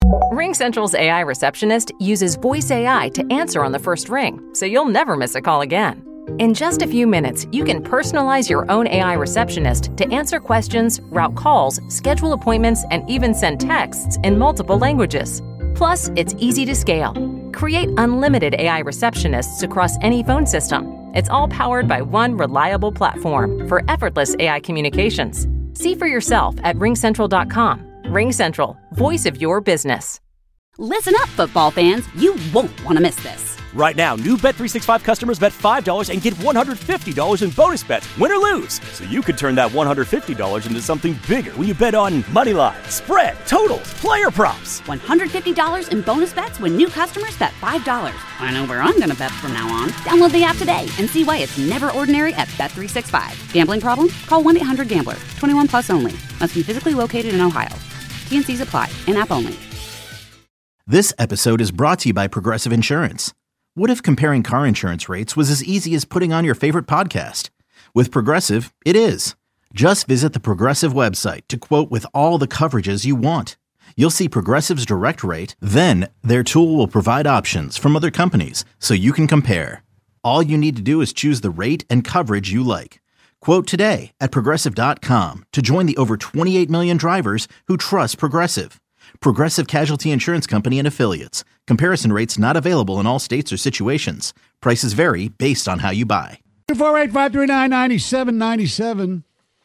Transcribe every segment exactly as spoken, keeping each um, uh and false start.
RingCentral's A I receptionist uses voice A I to answer on the first ring, so you'll never miss a call again. In just a few minutes, you can personalize your own A I receptionist to answer questions, route calls, schedule appointments, and even send texts in multiple languages. Plus, it's easy to scale. Create unlimited A I receptionists across any phone system. It's all powered by one reliable platform for effortless A I communications. See for yourself at ring central dot com. RingCentral, voice of your business. Listen up, football fans. You won't want to miss this. Right now, new Bet three sixty-five customers bet five dollars and get one hundred fifty dollars in bonus bets, win or lose. So you could turn that one hundred fifty dollars into something bigger when you bet on money line, spread, totals, player props. one hundred fifty dollars in bonus bets when new customers bet five dollars. I know where I'm going to bet from now on. Download the app today and see why it's never ordinary at Bet three sixty-five. Gambling problem? Call one eight hundred gambler. twenty-one plus only. Must be physically located in Ohio. T and C's apply. In-app only. This episode is brought to you by Progressive Insurance. What if comparing car insurance rates was as easy as putting on your favorite podcast? With Progressive, it is. Just visit the Progressive website to quote with all the coverages you want. You'll see Progressive's direct rate, then their tool will provide options from other companies so you can compare. All you need to do is choose the rate and coverage you like. Quote today at progressive dot com to join the over twenty-eight million drivers who trust Progressive. Progressive Casualty Insurance Company and Affiliates. Comparison rates not available in all states or situations. Prices vary based on how you buy. two four eight, five three nine, nine seven nine seven.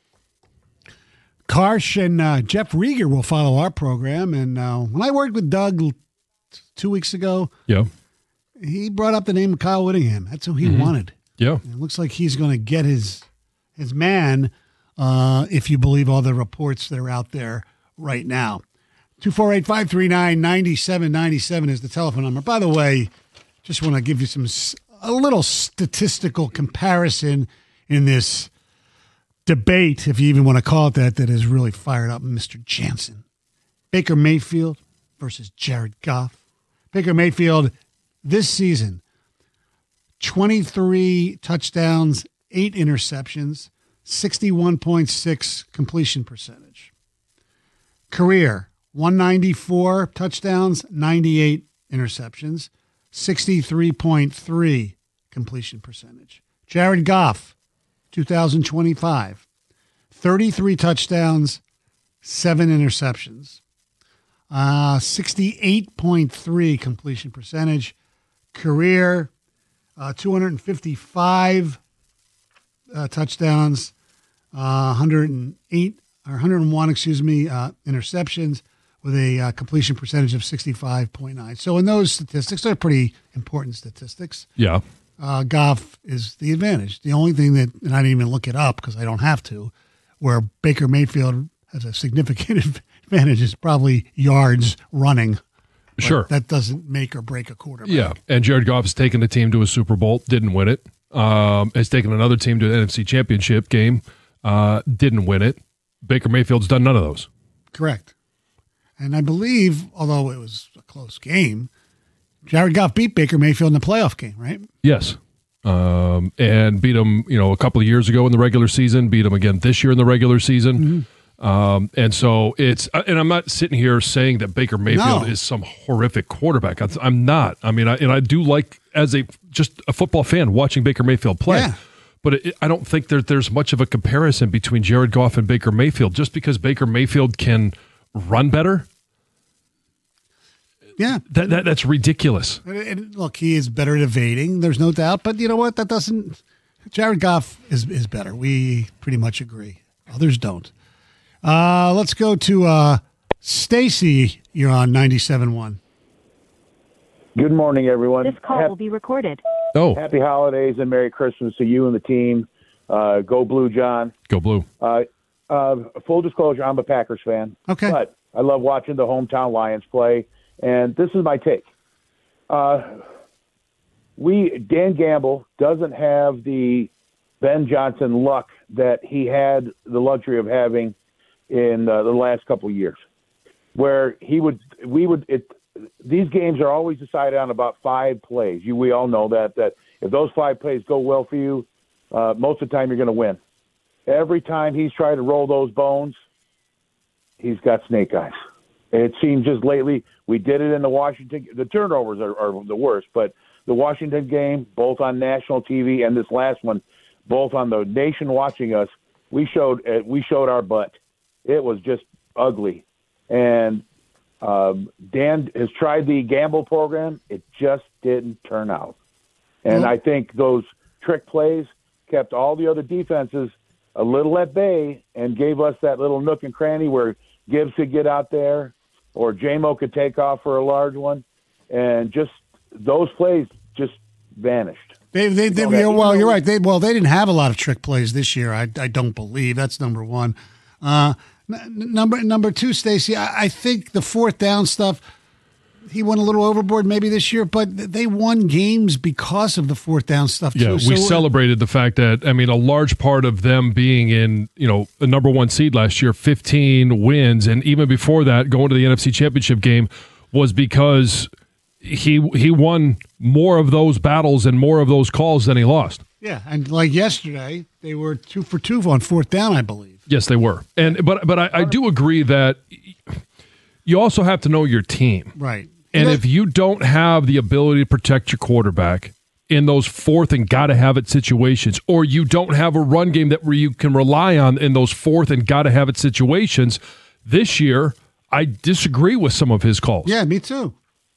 Karsh and uh, Jeff Rieger will follow our program. And uh, when I worked with Doug two weeks ago, yeah, he brought up the name of Kyle Whittingham. That's who he mm-hmm. wanted. Yeah. And it looks like he's going to get his his man, uh, if you believe all the reports that are out there right now. two four eight, five three nine, nine seven nine seven is the telephone number. By the way, just want to give you some a little statistical comparison in this debate, if you even want to call it that, that is really fired up Mister Jansen. Baker Mayfield versus Jared Goff. Baker Mayfield this season, twenty-three touchdowns, eight interceptions, sixty-one point six completion percentage. Career, one ninety-four touchdowns, ninety-eight interceptions, sixty-three point three completion percentage. Jared Goff, two thousand twenty-five, thirty-three touchdowns, seven interceptions, uh, sixty-eight point three completion percentage. Career, uh, two hundred fifty-five uh, touchdowns, uh, one hundred eight or one hundred one, excuse me, uh, interceptions, with a uh, completion percentage of sixty-five point nine. So in those statistics, they're pretty important statistics. Yeah. Uh, Goff is the advantage. The only thing that, and I didn't even look it up because I don't have to, where Baker Mayfield has a significant advantage is probably yards running. Sure. That doesn't make or break a quarterback. Yeah, and Jared Goff has taken a team to a Super Bowl, didn't win it. Um, has taken another team to an N F C Championship game, uh, didn't win it. Baker Mayfield's done none of those. Correct. And I believe, although it was a close game, Jared Goff beat Baker Mayfield in the playoff game, right? Yes. Um, and beat him, you know, a couple of years ago in the regular season, beat him again this year in the regular season. Mm-hmm. Um, and so it's, and I'm not sitting here saying that Baker Mayfield no. is some horrific quarterback. I'm not. I mean, I, and I do like, as a just a football fan, watching Baker Mayfield play. Yeah. But it, I don't think that there's much of a comparison between Jared Goff and Baker Mayfield. Just because Baker Mayfield can run better, yeah, that, that that's ridiculous. And, and look, he is better at evading. There's no doubt. But you know what? That doesn't. Jared Goff is is better. We pretty much agree. Others don't. Uh, let's go to uh, Stacy. You're on ninety-seven point one. Good morning, everyone. This call Happy, will be recorded. Oh, happy holidays and Merry Christmas to you and the team. Uh, go Blue, John. Go Blue. Uh, uh, full disclosure, I'm a Packers fan. Okay. But I love watching the hometown Lions play, and this is my take. Uh, we Dan Gamble doesn't have the Ben Johnson luck that he had the luxury of having in uh, the last couple of years, where he would, we would, it, these games are always decided on about five plays. You, we all know that, that if those five plays go well for you, uh, most of the time you're going to win. Every time he's tried to roll those bones, he's got snake eyes. It seems just lately We did it in the Washington. The turnovers are, are the worst, but the Washington game, both on national T V, and this last one, both on the nation watching us, we showed uh, we showed our butt. It was just ugly. And um, Dan has tried the gamble program. It just didn't turn out. And I think those trick plays kept all the other defenses a little at bay and gave us that little nook and cranny where Gibbs could get out there or J-Mo could take off for a large one. And just those plays just vanished. They, they, they, Okay. well, you're right. They, well, they didn't have a lot of trick plays this year. I, I don't believe. That's number one. Uh, n- number number two, Stacey, I, I think the fourth down stuff, he went a little overboard maybe this year, but they won games because of the fourth down stuff, too. Yeah, we So, celebrated the fact that, I mean, a large part of them being in, you know, the number one seed last year, fifteen wins, and even before that, going to the N F C Championship game was because he he won more of those battles and more of those calls than he lost. Yeah, and like yesterday, they were two for two on fourth down, I believe. Yes, they were. And But, but I, I do agree that you also have to know your team. Right. And that- if you don't have the ability to protect your quarterback in those fourth and gotta have it situations, or you don't have a run game that where you can rely on in those fourth and gotta have it situations, this year I disagree with some of his calls. Yeah, me too.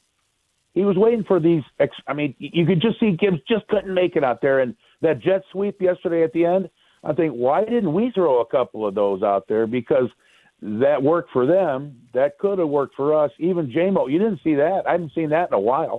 He was waiting for these. Ex- I mean, you could just see Gibbs just couldn't make it out there. And that jet sweep yesterday at the end, I think, why didn't we throw a couple of those out there? Because that worked for them. That could have worked for us. Even J-Mo, you didn't see that. I haven't seen that in a while.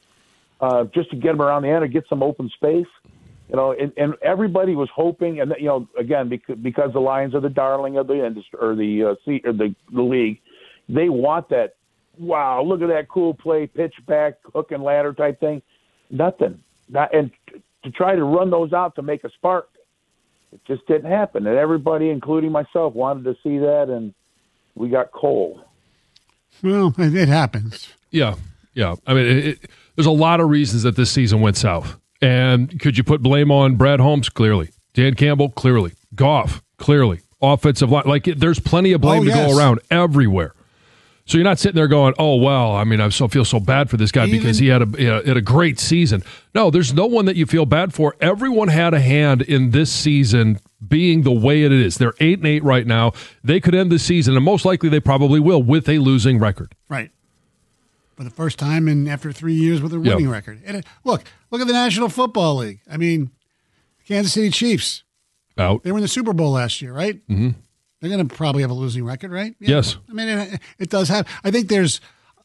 Uh, just to get him around the end or get some open space. You know, and, and everybody was hoping, and you know, again, because, because the Lions are the darling of the industry or the uh, seat or the, the league, they want that. Wow, look at that cool play, pitch back, hook and ladder type thing. Nothing. Not, and to try to run those out to make a spark, it just didn't happen. And everybody, including myself, wanted to see that, and we got cold. Well, it, it happens. Yeah, yeah. I mean, it, it, there's a lot of reasons that this season went south. And could you put blame on Brad Holmes? Clearly. Dan Campbell? Clearly. Goff? Clearly. Offensive line? Like, it, there's plenty of blame Oh, to yes. go around everywhere. So you're not sitting there going, oh, well, I mean, I so feel so bad for this guy Even- because he had a, he had a great season. No, there's no one that you feel bad for. Everyone had a hand in this season being the way it is. They're eight and eight right now. They could end the season, and most likely they probably will, with a losing record. Right. For the first time in after three years with a Yep. winning record. And it, look, look at the National Football League. I mean, Kansas City Chiefs. Out. They were in the Super Bowl last year, right? Mm-hmm. They're going to probably have a losing record, right? Yeah. Yes. I mean, it, it does have. I think there's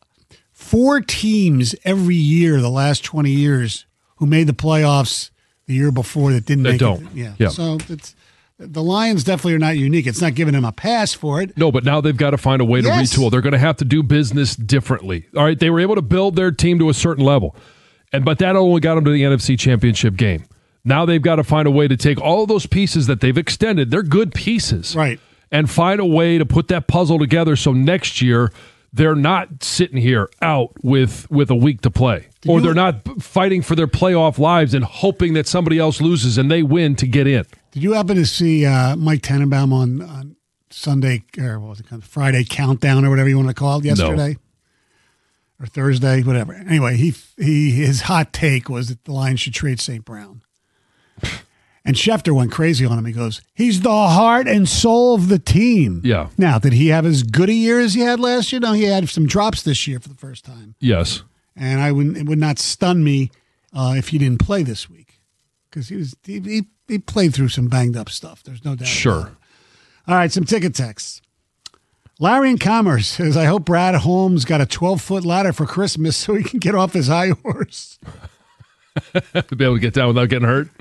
four teams every year the last twenty years who made the playoffs the year before that didn't That make don't. it. Yeah. Yeah. So it's the Lions definitely are not unique. It's not giving them a pass for it. No, but now they've got to find a way to Yes. retool. They're going to have to do business differently. All right, they were able to build their team to a certain level, and but that only got them to the N F C Championship game. Now they've got to find a way to take all of those pieces that they've extended. They're good pieces. Right. And find a way to put that puzzle together so next year they're not sitting here out with, with a week to play. Or you- they're not fighting for their playoff lives and hoping that somebody else loses and they win to get in. Did you happen to see uh, Mike Tannenbaum on, on Sunday or what was it called, Friday Countdown or whatever you want to call it yesterday or Thursday, whatever? Anyway, he he his hot take was that the Lions should trade Saint Brown. And Schefter went crazy on him. He goes, he's the heart and soul of the team. Yeah. Now, did he have as good a year as he had last year? No, he had some drops this year for the first time. Yes. And I would it would not stun me uh, if he didn't play this week because he was he, he he played through some banged up stuff. There's no doubt. about Sure. it. All right, some ticket texts. Larry in Commerce says, "I hope Brad Holmes got a twelve foot ladder for Christmas so he can get off his high horse." To be able to get down without getting hurt.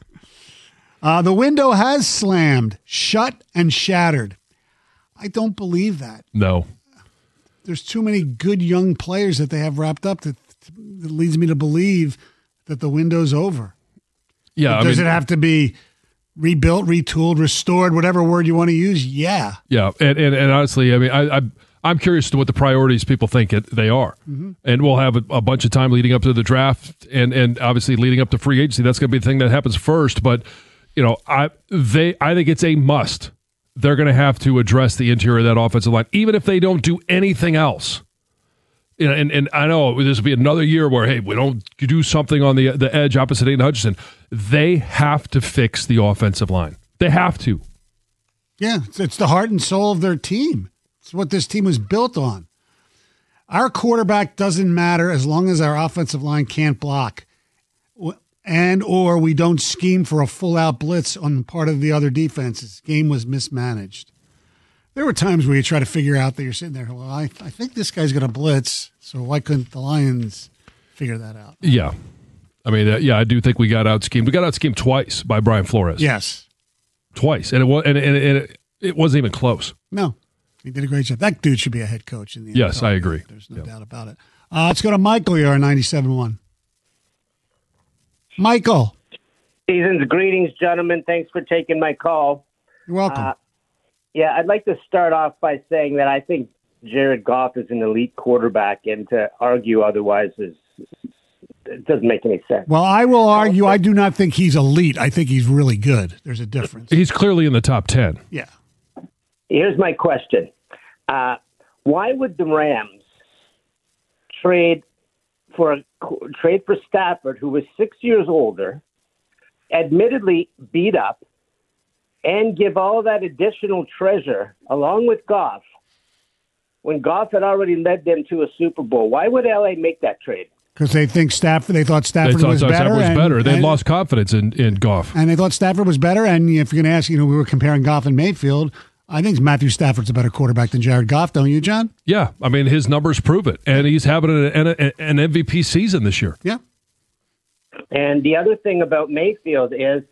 Uh, the window has slammed, shut, and shattered. I don't believe that. No. There's too many good young players that they have wrapped up that, that leads me to believe that the window's over. Yeah. I Does mean, it have to be rebuilt, retooled, restored, whatever word you want to use? Yeah. Yeah, and, and, and honestly, I mean, I, I, I'm curious to what the priorities people think it, they are. Mm-hmm. And we'll have a, a bunch of time leading up to the draft and, and obviously leading up to free agency. That's going to be the thing that happens first. But, you know, I they I think it's a must. They're going to have to address the interior of that offensive line, even if they don't do anything else. You know, and, and I know this will be another year where, hey, we don't do something on the the edge opposite Aiden Hutchinson. They have to fix the offensive line. They have to. Yeah, it's, it's the heart and soul of their team. It's what this team was built on. Our quarterback doesn't matter as long as our offensive line can't block and or we don't scheme for a full-out blitz on the part of the other defenses. Game was mismanaged. There were times where you try to figure out that you're sitting there, well, I, I think this guy's going to blitz, so why couldn't the Lions figure that out? Yeah. I mean, uh, yeah, I do think we got out-schemed. We got out-schemed twice by Brian Flores. Yes. Twice. And it, was, and, and, and it, it wasn't even close. No. He did a great job. That dude should be a head coach in the N F L. Yes, I agree. There's no yep. doubt about it. Uh, let's go to Michael here on ninety-seven point one. Michael. Season's greetings, gentlemen. Thanks for taking my call. You're welcome. Uh, yeah, I'd like to start off by saying that I think Jared Goff is an elite quarterback, and to argue otherwise is it doesn't make any sense. Well, I will argue I do not think he's elite. I think he's really good. There's a difference. He's clearly in the top ten. Yeah. Here's my question. Uh, why would the Rams trade for a, trade for Stafford, who was six years older, admittedly beat up, and give all that additional treasure along with Goff when Goff had already led them to a Super Bowl? Why would L A make that trade? Because they think Stafford, they thought Stafford they thought was Stafford better. was and, better. They and, lost confidence in, in Goff. And they thought Stafford was better. And if you're going to ask, you know, we were comparing Goff and Mayfield. I think Matthew Stafford's a better quarterback than Jared Goff, don't you, John? Yeah. I mean, his numbers prove it. And he's having an, an, an M V P season this year. Yeah. And the other thing about Mayfield is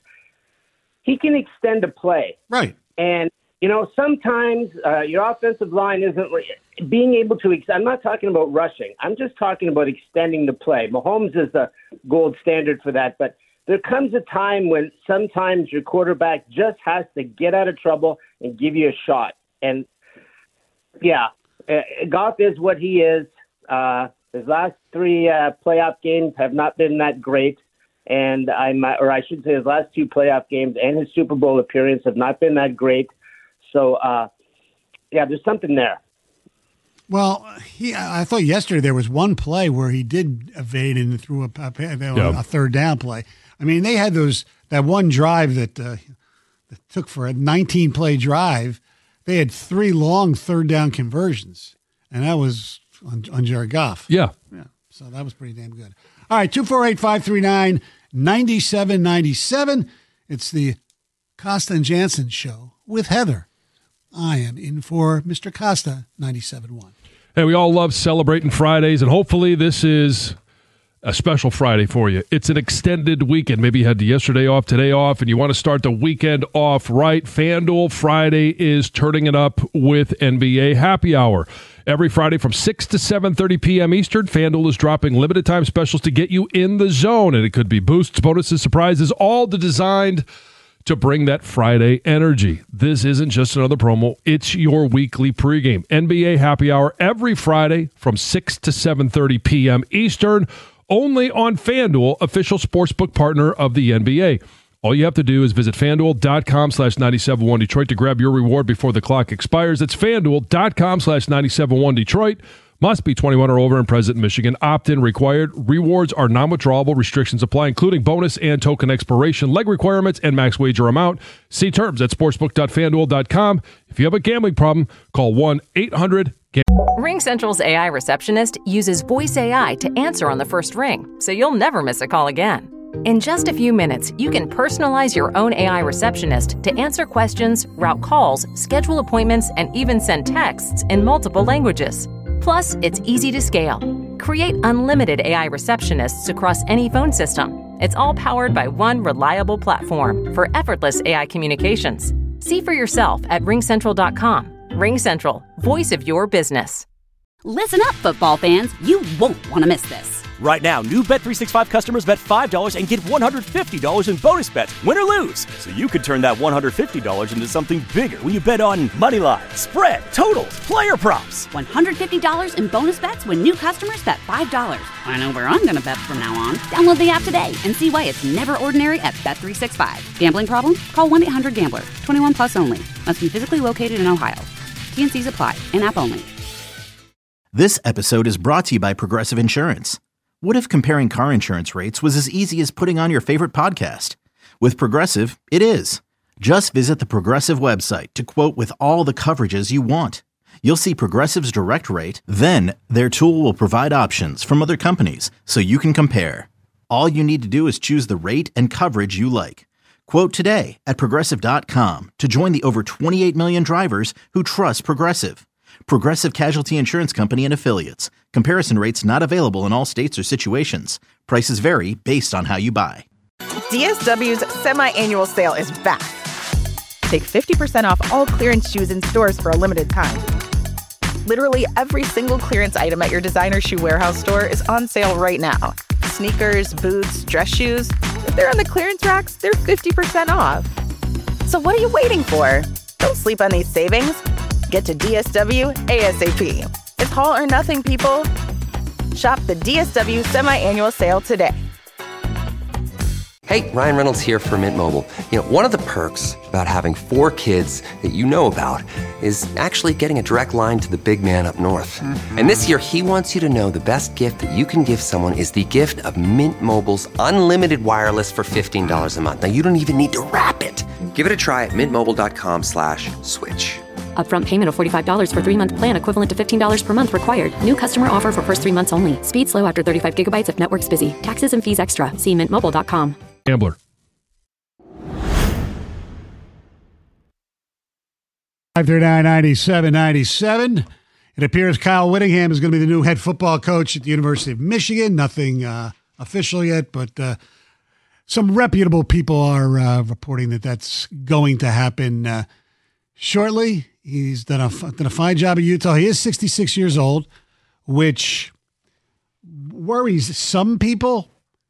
he can extend a play. Right. And, you know, sometimes uh, your offensive line isn't being able to ex- – I'm not talking about rushing. I'm just talking about extending the play. Mahomes is the gold standard for that. But there comes a time when sometimes your quarterback just has to get out of trouble and give you a shot. And, yeah, uh, Goff is what he is. Uh, his last three uh, playoff games have not been that great. And I'm, or I should say his last two playoff games and his Super Bowl appearance have not been that great. So, uh, yeah, there's something there. Well, he, I thought yesterday there was one play where he did evade and threw a, a, yeah. a third down play. I mean, they had those that one drive that, uh, that took for a nineteen play drive. They had three long third down conversions, and that was on, on Jared Goff. Yeah. Yeah. So that was pretty damn good. All right, two four eight, five three nine, nine seven nine seven. It's the Costa and Jansen Show with Heather. I am in for Mister Costa, ninety-seven point one. Hey, we all love celebrating Fridays, and hopefully this is a special Friday for you. It's an extended weekend. Maybe you had yesterday off, today off, and you want to start the weekend off right. FanDuel Friday is turning it up with N B A Happy Hour. Every Friday from six to seven thirty p.m. Eastern, FanDuel is dropping limited time specials to get you in the zone, and it could be boosts, bonuses, surprises, all designed to bring that Friday energy. This isn't just another promo. It's your weekly pregame. N B A Happy Hour every Friday from six to seven thirty p.m. Eastern, only on FanDuel, official sportsbook partner of the N B A. All you have to do is visit FanDuel.com slash 971 Detroit to grab your reward before the clock expires. That's FanDuel.com slash 971 Detroit. Must be twenty-one or over and present in Michigan. Opt-in required. Rewards are non-withdrawable. Restrictions apply, including bonus and token expiration, leg requirements, and max wager amount. See terms at sportsbook dot fan duel dot com. If you have a gambling problem, call one eight hundred gamble. RingCentral's A I receptionist uses voice A I to answer on the first ring, so you'll never miss a call again. In just a few minutes, you can personalize your own A I receptionist to answer questions, route calls, schedule appointments, and even send texts in multiple languages. Plus, it's easy to scale. Create unlimited A I receptionists across any phone system. It's all powered by one reliable platform for effortless A I communications. See for yourself at ring central dot com. RingCentral, voice of your business. Listen up, football fans. You won't want to miss this. Right now, new Bet three sixty-five customers bet five dollars and get one hundred fifty dollars in bonus bets, win or lose. So you could turn that one hundred fifty dollars into something bigger when you bet on money line, spread, totals, player props. one hundred fifty dollars in bonus bets when new customers bet five dollars. I know where I'm going to bet from now on. Download the app today and see why it's never ordinary at Bet three sixty-five. Gambling problem? Call one eight hundred gambler. twenty-one plus only. Must be physically located in Ohio. T and C's apply. In-app only. This episode is brought to you by Progressive Insurance. What if comparing car insurance rates was as easy as putting on your favorite podcast? With Progressive, it is. Just visit the Progressive website to quote with all the coverages you want. You'll see Progressive's direct rate, then their tool will provide options from other companies so you can compare. All you need to do is choose the rate and coverage you like. Quote today at Progressive dot com to join the over twenty-eight million drivers who trust Progressive. Progressive Casualty Insurance Company and Affiliates. Comparison rates not available in all states or situations. Prices vary based on how you buy. D S W's semi-annual sale is back. Take fifty percent off all clearance shoes in stores for a limited time. Literally every single clearance item at your designer shoe warehouse store is on sale right now. Sneakers, boots, dress shoes. If they're on the clearance racks, they're fifty percent off. So what are you waiting for? Don't sleep on these savings. Get to D S W ASAP. It's haul or nothing, people. Shop the D S W semi-annual sale today. Hey, Ryan Reynolds here for Mint Mobile. You know, one of the perks about having four kids that you know about is actually getting a direct line to the big man up north. Mm-hmm. And this year, he wants you to know the best gift that you can give someone is the gift of Mint Mobile's unlimited wireless for fifteen dollars a month. Now, you don't even need to wrap it. Give it a try at mintmobile.com slash switch. Upfront payment of forty-five dollars for three-month plan equivalent to fifteen dollars per month required. New customer offer for first three months only. Speed slow after thirty-five gigabytes if network's busy. Taxes and fees extra. See mint mobile dot com. Gambler. five three nine, nine seven nine seven. It appears Kyle Whittingham is going to be the new head football coach at the University of Michigan. Nothing uh, official yet, but uh, some reputable people are uh, reporting that that's going to happen uh, shortly. He's done a, done a fine job at Utah. He is sixty-six years old, which worries some people.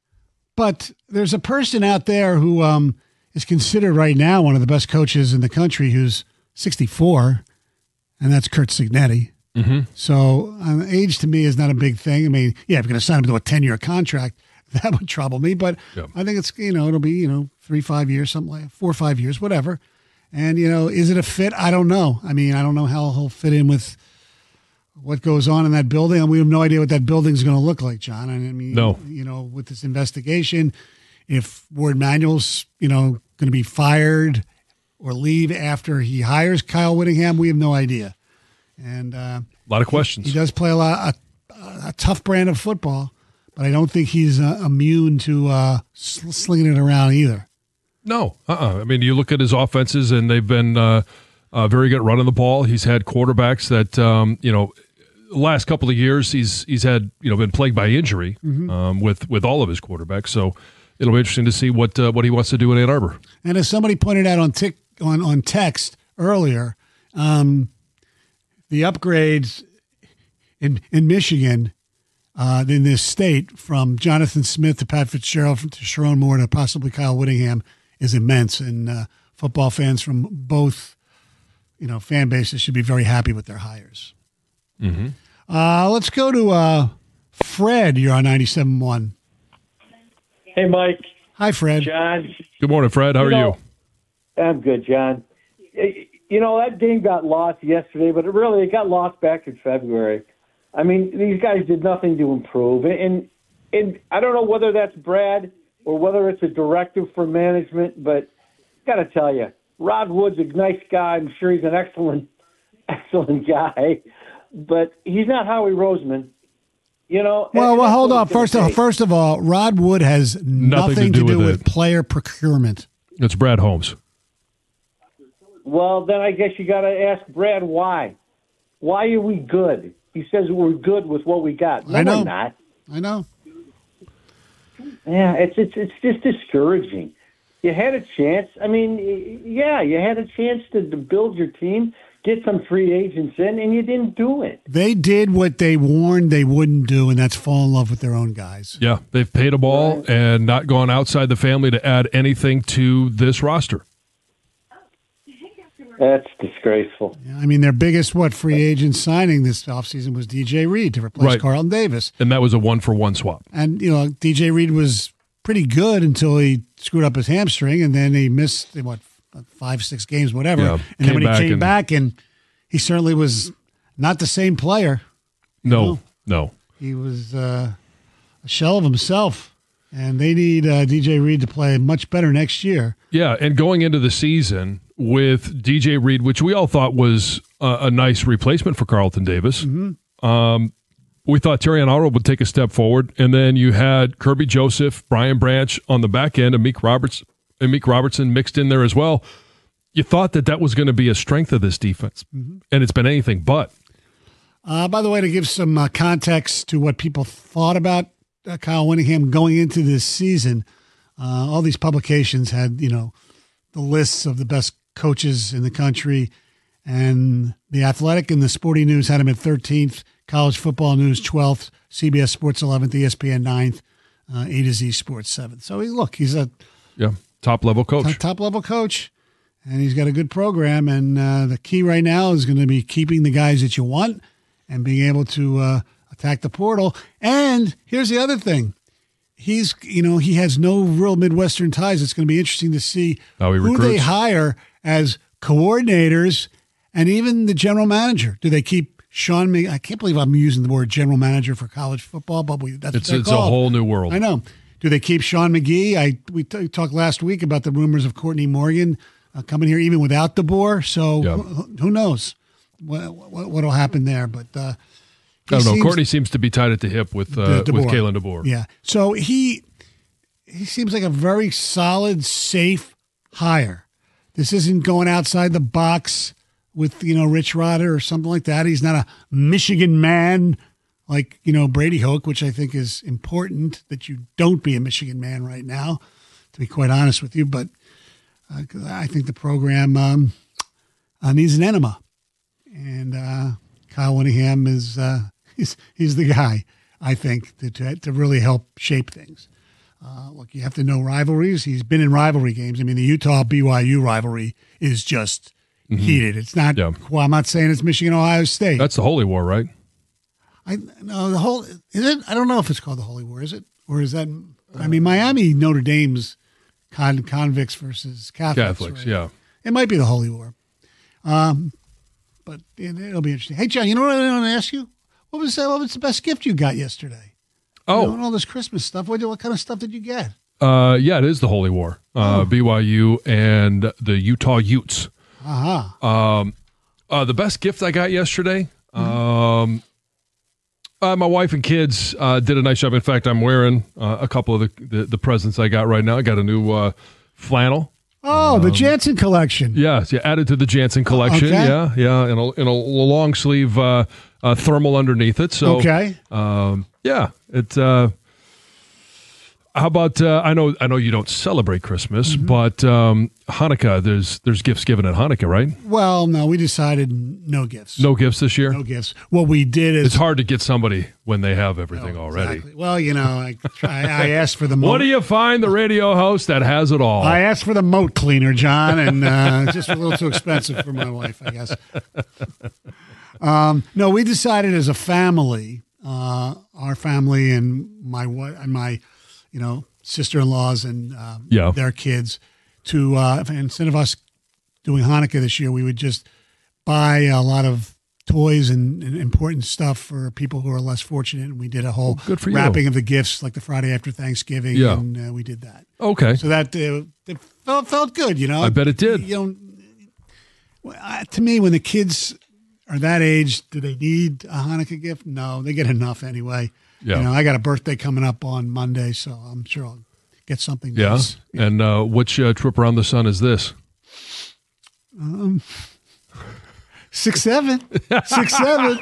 But there's a person out there who um, is considered right now one of the best coaches in the country who's sixty-four, and that's Curt Cignetti. Mm-hmm. So um, age to me is not a big thing. I mean, yeah, if you're going to sign him to a ten-year contract, that would trouble me. But yep. I think it's, you know, it'll be, you know, three, five years, something like four or five years, whatever. And, you know, is it a fit? I don't know. I mean, I don't know how he'll fit in with what goes on in that building. And we have no idea what that building is going to look like, John. I mean, no. you know, with this investigation, if Ward Manuel's, you know, going to be fired or leave after he hires Kyle Whittingham, we have no idea. And uh, a lot of questions. He, he does play a lot, a, a tough brand of football, but I don't think he's uh, immune to uh, sl- slinging it around either. No, uh-uh. I mean, you look at his offenses, and they've been uh, uh, very good at running the ball. He's had quarterbacks that, um, you know, last couple of years he's he's had, you know, been plagued by injury Mm-hmm. um, with with all of his quarterbacks. So it'll be interesting to see what uh, what he wants to do in Ann Arbor. And as somebody pointed out on tick on on text earlier, um, the upgrades in in Michigan. Uh, in this state, from Jonathan Smith to Pat Fitzgerald to Sharon Moore to possibly Kyle Whittingham, is immense, and uh, football fans from both, you know, fan bases should be very happy with their hires. Mm-hmm. Uh, let's go to uh, Fred. You're on ninety-seven point one. Hey, Mike. Hi, Fred. John. Good morning, Fred. How you are know, you? I'm good, John. You know, that game got lost yesterday, but it really it got lost back in February. I mean, these guys did nothing to improve. And, and I don't know whether that's Brad or whether it's a directive for management, but got to tell you, Rod Wood's a nice guy. I'm sure he's an excellent, excellent guy, but he's not Howie Roseman. You know. Well, well, hold on. First of all, say. first of all, Rod Wood has nothing, Nothing to do to do with with it. player procurement. It's Brad Holmes. Well, then I guess you got to ask Brad why. Why are we good? He says we're good with what we got. No, I know. we're not. I know. Yeah, it's it's it's just discouraging. You had a chance. I mean, yeah, you had a chance to, to build your team, get some free agents in, and you didn't do it. They did what they warned they wouldn't do, and that's fall in love with their own guys. Yeah, they've paid a ball and not gone outside the family to add anything to this roster. That's disgraceful. Yeah, I mean, their biggest, what, free agent signing this offseason was D J Reed to replace Right. Carlton Davis. And that was a one-for-one swap. And, you know, D J Reed was pretty good until he screwed up his hamstring, and then he missed, what, five, six games, whatever. Yeah, and then when he back came and- back, and he certainly was not the same player. No, know? no. He was uh, a shell of himself, and they need uh, D J Reed to play much better next year. Yeah, and going into the season with D J Reed, which we all thought was a, a nice replacement for Carlton Davis, Mm-hmm. um, we thought Terry Arnold would take a step forward, and then you had Kirby Joseph, Brian Branch on the back end, and Meek Roberts, and Meek Robertson mixed in there as well. You thought that that was going to be a strength of this defense, mm-hmm. and it's been anything but. Uh, by the way, to give some uh, context to what people thought about uh, Kyle Whittingham going into this season, uh, all these publications had, you know, the lists of the best coaches in the country, and The Athletic and the Sporting News had him at thirteenth, College Football News twelfth, C B S Sports eleventh, E S P N ninth, uh, A to Z Sports seventh. So, he, look, he's a yeah top-level coach. Top-level coach, and he's got a good program, and uh, the key right now is going to be keeping the guys that you want and being able to uh, attack the portal. And here's the other thing. He's, you know, he has no real Midwestern ties. It's going to be interesting to see How he who recruits. they hire as coordinators and even the general manager. Do they keep Sean McGee? I can't believe I'm using the word general manager for college football, but we, that's It's, what they're it's a called. whole new world. I know. Do they keep Sean McGee? I We t- talked last week about the rumors of Courtney Morgan uh, coming here even without DeBoer. So Yeah. who, who knows what what will happen there? But uh, I don't know. seems- Courtney seems to be tied at the hip with uh, De- with DeBoer. Kalen DeBoer. Yeah. So he he seems like a very solid, safe hire. This isn't going outside the box with, you know, Rich Rodder or something like that. He's not a Michigan man like, you know, Brady Hoke, which I think is important that you don't be a Michigan man right now, to be quite honest with you. But uh, 'cause I think the program um, uh, needs an enema. And uh, Kyle Whittingham is uh, he's, he's the guy, I think, to, to, to really help shape things. Uh, look, you have to know rivalries. He's been in rivalry games. I mean, the Utah-B Y U rivalry is just Mm-hmm. heated. It's not, Yeah. well, I'm not saying it's Michigan-Ohio State. That's the Holy War, right? I no the whole is it? I don't know if it's called the Holy War. Is it, or is that? I mean, Miami Notre Dame's con, convicts versus Catholics. Catholics, right? yeah. It might be the Holy War, um, but it, it'll be interesting. Hey, John, you know what I want to ask you? What was that? What was the best gift you got yesterday? Oh, You know, and all this Christmas stuff. What, what kind of stuff did you get? uh, yeah, it is the Holy War. Uh, Oh. B Y U and the Utah Utes. Aha. Um, uh, the best gift I got yesterday, um, uh, my wife and kids uh, did a nice job. In fact, I'm wearing uh, a couple of the, the, the presents I got right now. I got a new uh, flannel. Oh, the Jansen collection. Yeah, yeah, added to the Jansen collection. Okay. Yeah, yeah, and a, and a long sleeve uh, uh, thermal underneath it. So, Okay. um, yeah, it. Uh, how about uh, I know I know you don't celebrate Christmas, Mm-hmm. but um, Hanukkah. There's there's gifts given at Hanukkah, right? Well, no, we decided no gifts. No gifts this year. No gifts. What we did is It's hard to get somebody when they have everything already. Exactly. Well, you know, I I, I asked for the moat. What do you find the radio host that has it all? I asked for the moat cleaner, John, and uh, it's just a little too expensive for my wife, I guess. Um, no, we decided as a family, uh, our family and my wi- and my, you know, sister-in-laws and um, Yeah. their kids, to uh, instead of us doing Hanukkah this year, we would just buy a lot of toys and, and important stuff for people who are less fortunate. And we did a whole good for you. wrapping of the gifts like the Friday after Thanksgiving. Yeah. And uh, we did that. Okay. So that uh, it felt, felt good, you know. I bet it did. You know, well, I- to me, when the kids are that age, do they need a Hanukkah gift? No, they get enough anyway. Yeah. You know, I got a birthday coming up on Monday, so I'm sure I'll get something Yeah. nice. And uh, which uh, trip around the sun is this? Um, six seven, six seven.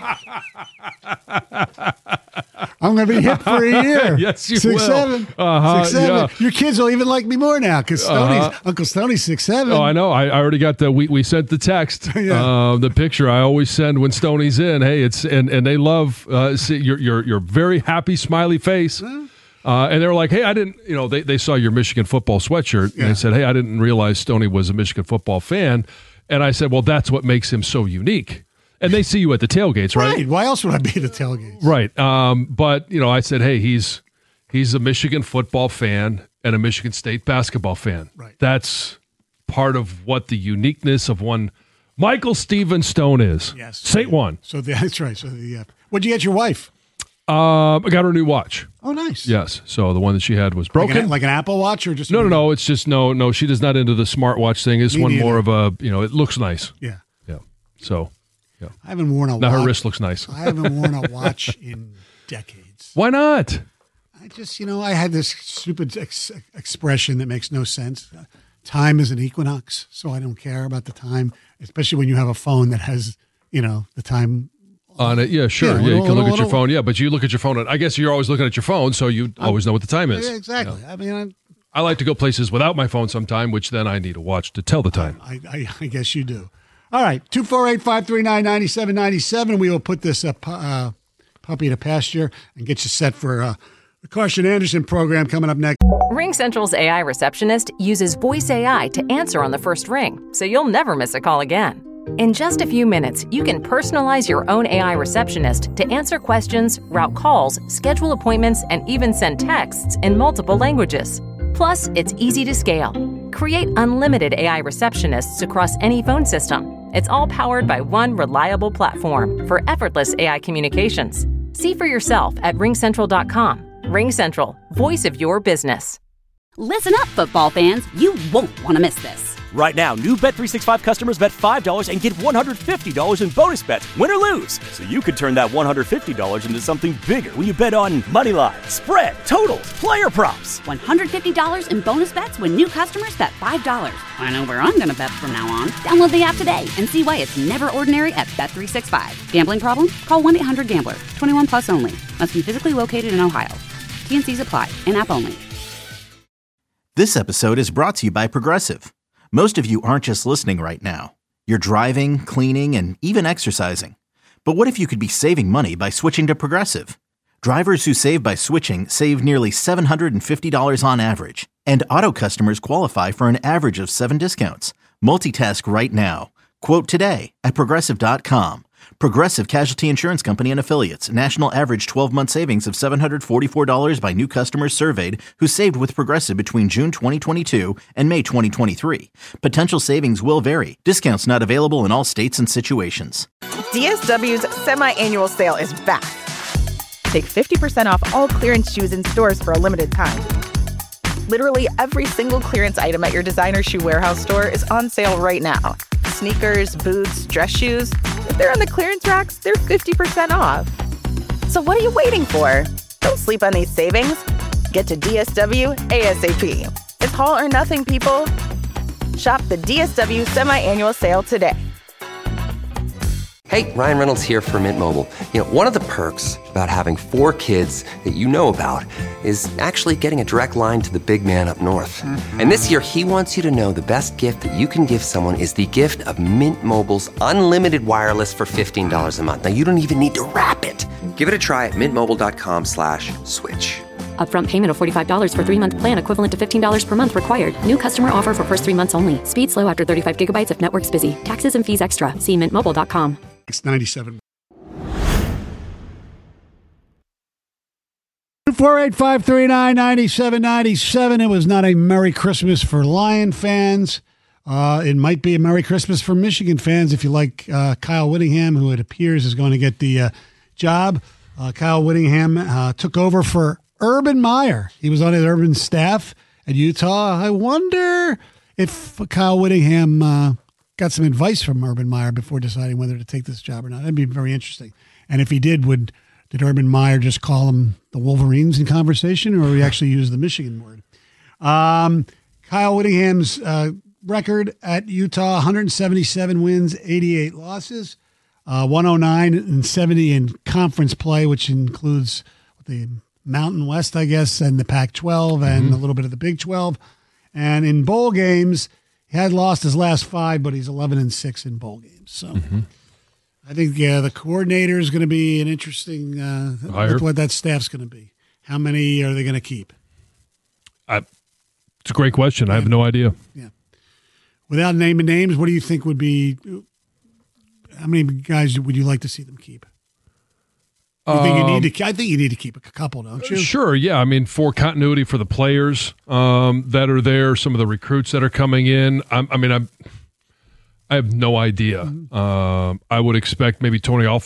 I'm going to be hip for a year. Yes, you six, will. Seven. Uh-huh, Six seven. yeah. Your kids will even like me more now because Stoney's Uh-huh. Uncle Stoney's six seven. Oh, I know. I, I already got the. We, we sent the text, Yeah. uh, the picture. I always send when Stoney's in. Hey, it's and, and they love uh, see your your your very happy smiley face. Uh, and they were like, hey, I didn't. You know, they, they saw your Michigan football sweatshirt and Yeah. they said, hey, I didn't realize Stoney was a Michigan football fan. And I said, well, that's what makes him so unique. And they see you at the tailgates, right? Right. Why else would I be at the tailgates? Right. Um, but, you know, I said, hey, he's he's a Michigan football fan and a Michigan State basketball fan. Right. That's part of what the uniqueness of one Michael Steven Stone is. Yes. Saint one. So the, that's right. So the uh, What'd you get your wife? Um, I got her a new watch. Oh, nice. Yes. So the one that she had was broken. Like an, like an Apple Watch or just no, no, no. It's just no, no. She does not into the smartwatch thing. It's Me one neither. more of a, you know, it looks nice. Yeah. Yeah. So, yeah. I haven't worn a now watch. her wrist looks nice. I haven't worn a watch in decades. Why not? I just, you know, I had this stupid ex- expression that makes no sense. Uh, time is an equinox, so I don't care about the time, especially when you have a phone that has, you know, the time on it. Yeah, sure. Yeah, Yeah, you little- can look at little- your phone. Yeah, but you look at your phone. At, I guess you're always looking at your phone, so you always know what the time is. Yeah, exactly. Yeah. I mean, I, I like to go places without my phone sometime, which then I need a watch to tell the time. I, I, I guess you do. All right, two four eight, five three nine, nine seven nine seven. We will put this uh, pu- uh, puppy to pasture and get you set for uh, the Carson Anderson program coming up next. Ring Central's A I receptionist uses voice A I to answer on the first ring, so you'll never miss a call again. In just a few minutes, you can personalize your own A I receptionist to answer questions, route calls, schedule appointments, and even send texts in multiple languages. Plus, it's easy to scale. Create unlimited A I receptionists across any phone system. It's all powered by one reliable platform for effortless A I communications. See for yourself at ring central dot com. Ring Central, voice of your business. Listen up, football fans. You won't want to miss this. Right now, new Bet three sixty-five customers bet five dollars and get one hundred fifty dollars in bonus bets, win or lose. So you could turn that one hundred fifty dollars into something bigger when you bet on money line, spread, totals, player props. one hundred fifty dollars in bonus bets when new customers bet five dollars. I know where I'm going to bet from now on. Download the app today and see why it's never ordinary at Bet three sixty-five. Gambling problem? Call one eight hundred gambler. twenty-one plus only. Must be physically located in Ohio. T N Cs apply. In-app only. This episode is brought to you by Progressive. Most of you aren't just listening right now. You're driving, cleaning, and even exercising. But what if you could be saving money by switching to Progressive? Drivers who save by switching save nearly seven hundred fifty dollars on average. And auto customers qualify for an average of seven discounts. Multitask right now. Quote today at Progressive dot com. Progressive Casualty Insurance Company and Affiliates. National average twelve-month savings of seven hundred forty-four dollars by new customers surveyed who saved with Progressive between June twenty twenty-two and May twenty twenty-three. Potential savings will vary. Discounts not available in all states and situations. D S W's semi-annual sale is back. Take fifty percent off all clearance shoes in stores for a limited time. Literally every single clearance item at your designer shoe warehouse store is on sale right now. Sneakers, boots, dress shoes. If they're on the clearance racks, they're fifty percent off. So what are you waiting for? Don't sleep on these savings. Get to D S W ASAP. It's all or nothing, people. Shop the D S W semi-annual sale today. Hey, Ryan Reynolds here for Mint Mobile. You know, one of the perks about having four kids that you know about is actually getting a direct line to the big man up north. Mm-hmm. And this year, he wants you to know the best gift that you can give someone is the gift of Mint Mobile's unlimited wireless for fifteen dollars a month. Now, you don't even need to wrap it. Give it a try at mintmobile.com slash switch. Upfront payment of forty-five dollars for three-month plan equivalent to fifteen dollars per month required. New customer offer for first three months only. Speed slow after thirty-five gigabytes if network's busy. Taxes and fees extra. See mint mobile dot com. It's ninety-seven. two four eight, five three nine, nine seven nine seven. It was not a Merry Christmas for Lion fans. Uh, it might be a Merry Christmas for Michigan fans if you like uh, Kyle Whittingham, who it appears is going to get the uh, job. Uh, Kyle Whittingham uh, took over for Urban Meyer. He was on his Urban staff at Utah. I wonder if Kyle Whittingham uh, got some advice from Urban Meyer before deciding whether to take this job or not. That'd be very interesting. And if he did, would did Urban Meyer just call him the Wolverines in conversation, or he actually use the Michigan word? Um, Kyle Whittingham's uh, record at Utah: one hundred seventy-seven wins, eighty-eight losses, uh, one oh nine and seventy in conference play, which includes the Mountain West, I guess, and the Pac twelve and mm-hmm. a little bit of the Big twelve. And in bowl games, he had lost his last five, but he's eleven and six in bowl games. So mm-hmm. I think yeah, the coordinator is going to be an interesting uh, with what that staff's going to be. How many are they going to keep? I, it's a great question. Yeah. I have no idea. Yeah. Without naming names, what do you think would be? How many guys would you like to see them keep? You think you need to? I think you need to keep a couple, don't you? Sure, yeah. I mean, for continuity for the players um, that are there, some of the recruits that are coming in. I'm, I mean, I'm, I have no idea. Mm-hmm. Um, I would expect maybe Tony Alford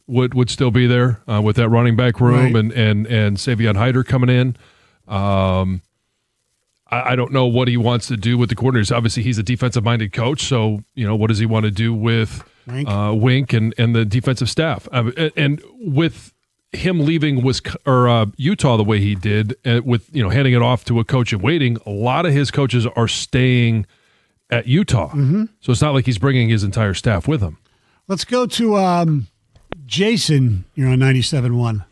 would, would still be there uh, with that running back room Right. and, and, and Savion Hyder coming in. Um, I, I don't know what he wants to do with the coordinators. Obviously, he's a defensive-minded coach, so you know what does he want to do with Wink, uh, Wink and, and the defensive staff? Uh, and, and with him leaving Wisconsin, or uh, Utah the way he did, uh, with you know handing it off to a coach in waiting, a lot of his coaches are staying at Utah. Mm-hmm. So it's not like he's bringing his entire staff with him. Let's go to um, Jason. You're on ninety-seven point one.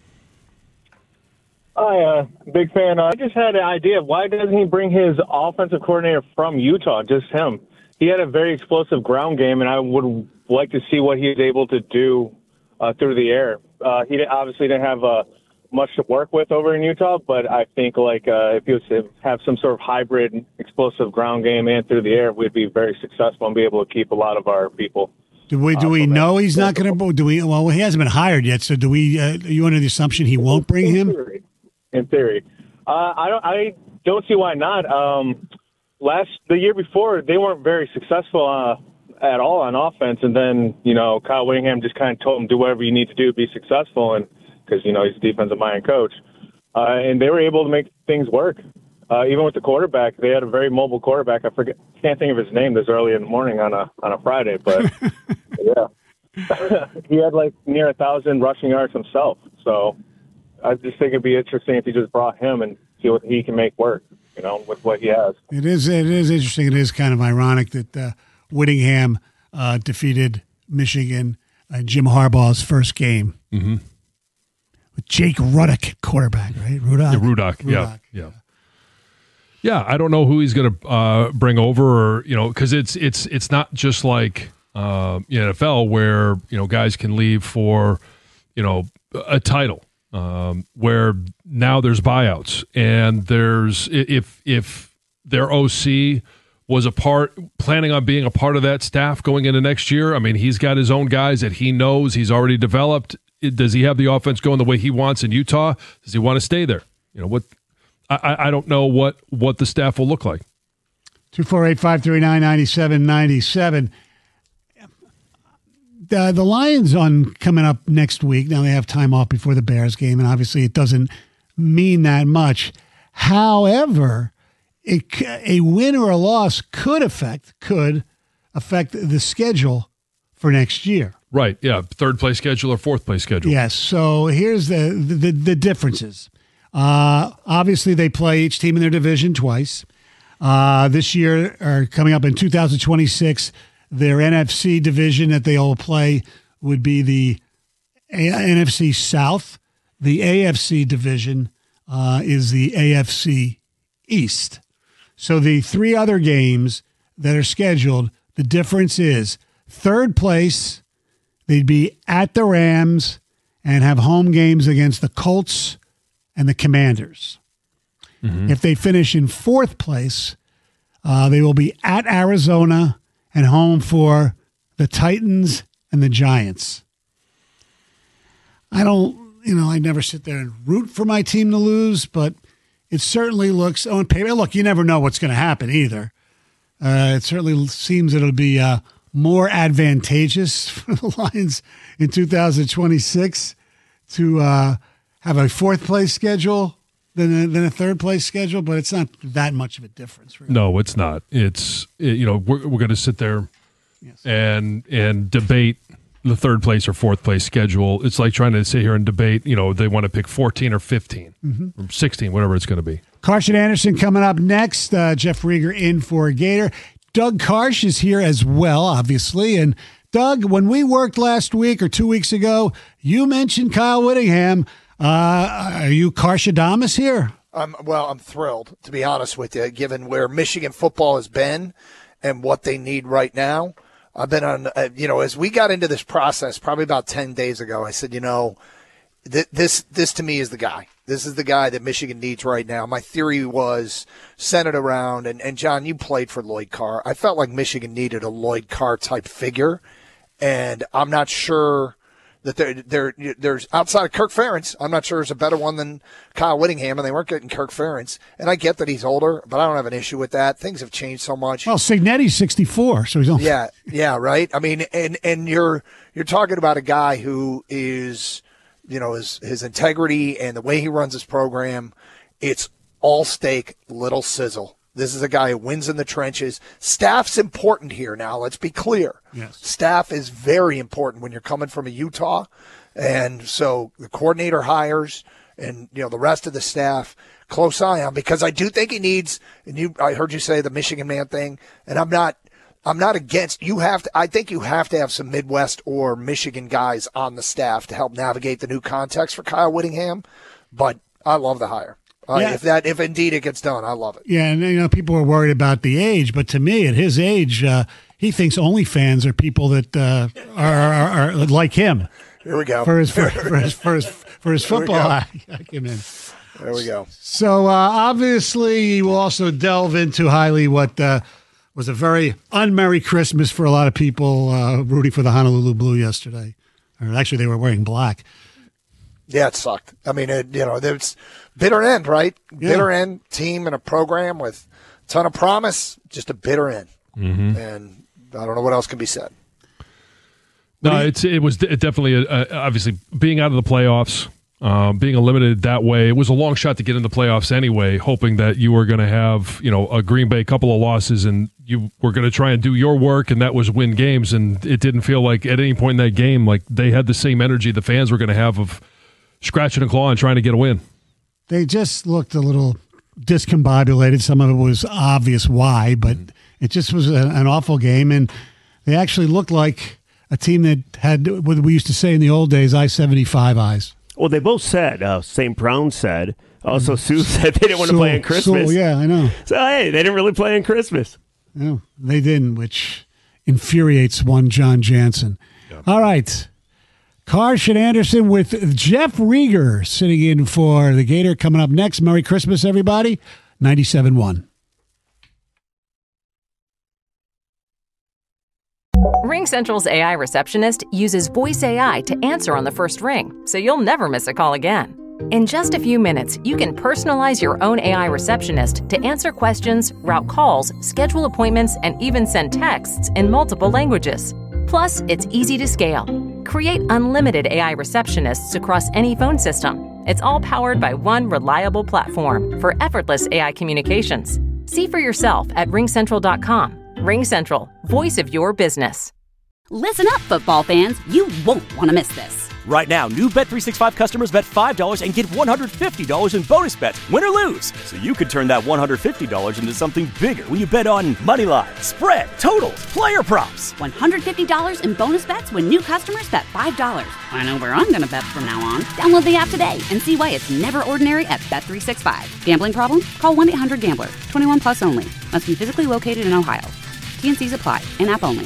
Hi, uh, big fan. I just had an idea. Why doesn't he bring his offensive coordinator from Utah, just him? He had a very explosive ground game, and I would like to see what he's able to do uh, through the air. Uh, he obviously didn't have uh, much to work with over in Utah, but I think like uh, if he was to have some sort of hybrid explosive ground game and through the air, we'd be very successful and be able to keep a lot of our people. Do we do we know he's not going to? Do we? Well, he hasn't been hired yet. So do we? Uh, are you under the assumption he won't bring him? In theory, uh, I don't. I don't see why not. Um, last the year before, they weren't very successful uh, at all on offense, and then you know Kyle Whittingham just kind of told them do whatever you need to do to be successful, and because you know he's a defensive-minded coach, uh, and they were able to make things work. Uh, even with the quarterback, they had a very mobile quarterback. I forget, can't think of his name this early in the morning on a on a Friday, but yeah, he had like near a thousand rushing yards himself. So I just think it'd be interesting if he just brought him and see what he can make work, you know, with what he has. It is. It is interesting. It is kind of ironic that uh, Whittingham uh, defeated Michigan in Jim Harbaugh's first game mm-hmm. with Jake Rudock at quarterback, right? Rudock. Yeah, Rudock. Rudock. Yeah, yeah. Yeah, I don't know who he's going to uh, bring over, or you know, because it's it's it's not just like uh, the N F L where you know guys can leave for you know a title, um, where now there's buyouts and there's if if their O C was a part planning on being a part of that staff going into next year. I mean, he's got his own guys that he knows he's already developed. Does he have the offense going the way he wants in Utah? Does he want to stay there? You know what? I, I don't know what, what the staff will look like. two four eight, five three nine, nine seven nine seven. The, the Lions on coming up next week. Now they have time off before the Bears game, and obviously it doesn't mean that much. However, it, a win or a loss could affect could affect the schedule for next year. Right, yeah, third place schedule or fourth place schedule. Yes, so here's the the, the differences. Uh, obviously, they play each team in their division twice. Uh, this year, or coming up in two thousand twenty-six, their N F C division that they all play would be the A- N F C South. The A F C division uh, is the A F C East. So the three other games that are scheduled, the difference is third place, they'd be at the Rams and have home games against the Colts and the Commanders. Mm-hmm. If they finish in fourth place, uh, they will be at Arizona and home for the Titans and the Giants. I don't, you know, I never sit there and root for my team to lose, but it certainly looks on paper. Look, you never know what's going to happen either. Uh, it certainly seems it'll be uh, more advantageous for the Lions in two thousand twenty-six to uh, have a fourth place schedule than a, than a third place schedule, but it's not that much of a difference. Really. No, it's not. It's it, you know we're we're going to sit there yes. and and debate the third place or fourth place schedule. It's like trying to sit here and debate. You know, they want to pick fourteen or fifteen mm-hmm. or sixteen, whatever it's going to be. Karsch Anderson coming up next. Uh, Jeff Rieger in for Gator. Doug Karsch is here as well, obviously, and. Doug, when we worked last week or two weeks ago, you mentioned Kyle Whittingham. Uh, are you Karshadamas here? Um, well, I'm thrilled, to be honest with you, given where Michigan football has been and what they need right now. I've been on, uh, you know, as we got into this process probably about ten days ago, I said, you know, th- this this to me is the guy. This is the guy that Michigan needs right now. My theory was centered around, and, and John, you played for Lloyd Carr. I felt like Michigan needed a Lloyd Carr type figure. And I'm not sure that there, there, there's outside of Kirk Ferentz. I'm not sure there's a better one than Kyle Whittingham, and they weren't getting Kirk Ferentz. And I get that he's older, but I don't have an issue with that. Things have changed so much. Well, Cignetti's sixty-four, so he's only. Yeah, yeah, right. I mean, and and you're you're talking about a guy who is, you know, his his integrity and the way he runs his program. It's all steak, little sizzle. This is a guy who wins in the trenches. Staff's important here now. Let's be clear. Yes. Staff is very important when you're coming from a Utah. And so the coordinator hires and, you know, the rest of the staff, close eye on, because I do think he needs, and you, I heard you say the Michigan man thing, and I'm not, I'm not against, you have to, I think you have to have some Midwest or Michigan guys on the staff to help navigate the new context for Kyle Whittingham. But I love the hire. Uh, Yeah. If that, if indeed it gets done, I love it. Yeah, and you know, people are worried about the age, but to me, at his age, uh, he thinks OnlyFans are people that uh, are, are, are like him. Here we go. For his for, for his for his for his Here we football go. acumen. There we go. So uh, obviously, we'll also delve into highly what uh, was a very unmerry Christmas for a lot of people uh, rooting for the Honolulu Blue yesterday. Or actually, they were wearing black. Yeah, it sucked. I mean, it, you know, it's bitter end, right? Yeah. Bitter end team and a program with a ton of promise, just a bitter end. Mm-hmm. And I don't know what else can be said. No, it's it was de- definitely a, a, obviously being out of the playoffs, um, being eliminated that way. It was a long shot to get in the playoffs anyway, hoping that you were going to have, you know, a Green Bay couple of losses and you were going to try and do your work, and that was win games. And it didn't feel like at any point in that game like they had the same energy the fans were going to have of scratching and clawing trying to get a win. They just looked a little discombobulated. Some of it was obvious why, but it just was a, an awful game. And they actually looked like a team that had what we used to say in the old days, I seventy-five eyes. Well, they both said, uh, Saint Brown said, also Sue said they didn't want to Sewell- play on Christmas. Sewell, yeah, I know. So, hey, they didn't really play on Christmas. No, they didn't, which infuriates one John Jansen. All right. Karsh Anderson with Jeff Rieger sitting in for the Gator coming up next. Merry Christmas, everybody. ninety-seven point one. RingCentral's A I receptionist uses voice A I to answer on the first ring, so you'll never miss a call again. In just a few minutes, you can personalize your own A I receptionist to answer questions, route calls, schedule appointments, and even send texts in multiple languages. Plus, it's easy to scale. Create unlimited A I receptionists across any phone system. It's all powered by one reliable platform for effortless A I communications. See for yourself at ring central dot com. RingCentral, voice of your business. Listen up, football fans. You won't want to miss this. Right now, new Bet three sixty-five customers bet five dollars and get one hundred fifty dollars in bonus bets, win or lose. So you could turn that one hundred fifty dollars into something bigger when you bet on money line, spread, totals, player props. one hundred fifty dollars in bonus bets when new customers bet five dollars. I know where I'm going to bet from now on. Download the app today and see why it's never ordinary at Bet three sixty-five. Gambling problem? Call one eight hundred gambler. twenty-one plus only. Must be physically located in Ohio. T and C's apply. In-app only.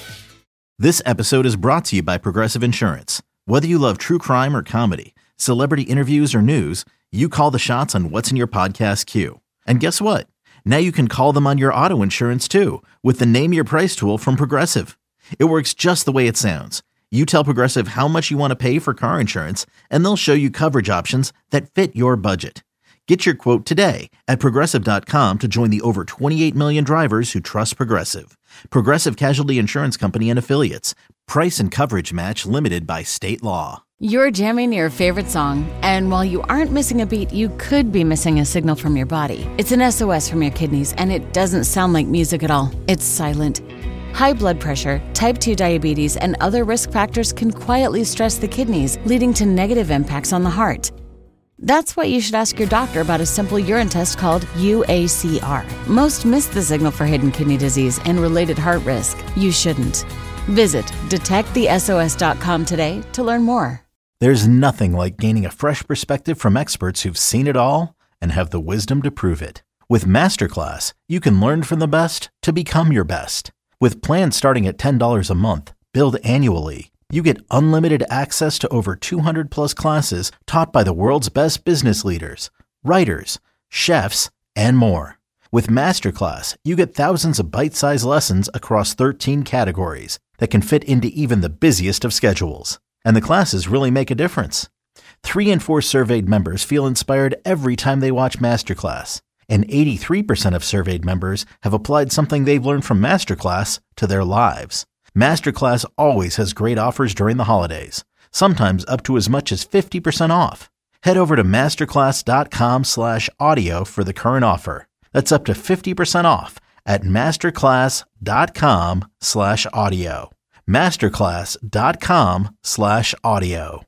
This episode is brought to you by Progressive Insurance. Whether you love true crime or comedy, celebrity interviews or news, you call the shots on what's in your podcast queue. And guess what? Now you can call them on your auto insurance too with the Name Your Price tool from Progressive. It works just the way it sounds. You tell Progressive how much you want to pay for car insurance, and they'll show you coverage options that fit your budget. Get your quote today at Progressive dot com to join the over twenty-eight million drivers who trust Progressive. Progressive Casualty Insurance Company and Affiliates. Price and coverage match limited by state law. You're jamming your favorite song, and while you aren't missing a beat, you could be missing a signal from your body. It's an S O S from your kidneys, and it doesn't sound like music at all. It's silent. High blood pressure, type two diabetes, and other risk factors can quietly stress the kidneys, leading to negative impacts on the heart. That's why you should ask your doctor about a simple urine test called U A C R. Most miss the signal for hidden kidney disease and related heart risk. You shouldn't. Visit detect the S O S dot com today to learn more. There's nothing like gaining a fresh perspective from experts who've seen it all and have the wisdom to prove it. With Masterclass, you can learn from the best to become your best. With plans starting at ten dollars a month, billed annually, you get unlimited access to over two hundred plus classes taught by the world's best business leaders, writers, chefs, and more. With Masterclass, you get thousands of bite-sized lessons across thirteen categories that can fit into even the busiest of schedules. And the classes really make a difference. Three in four surveyed members feel inspired every time they watch Masterclass. And eighty-three percent of surveyed members have applied something they've learned from Masterclass to their lives. Masterclass always has great offers during the holidays, sometimes up to as much as fifty percent off. Head over to masterclass.com slash audio for the current offer. That's up to fifty percent off at masterclass.com slash audio. masterclass.com slash audio.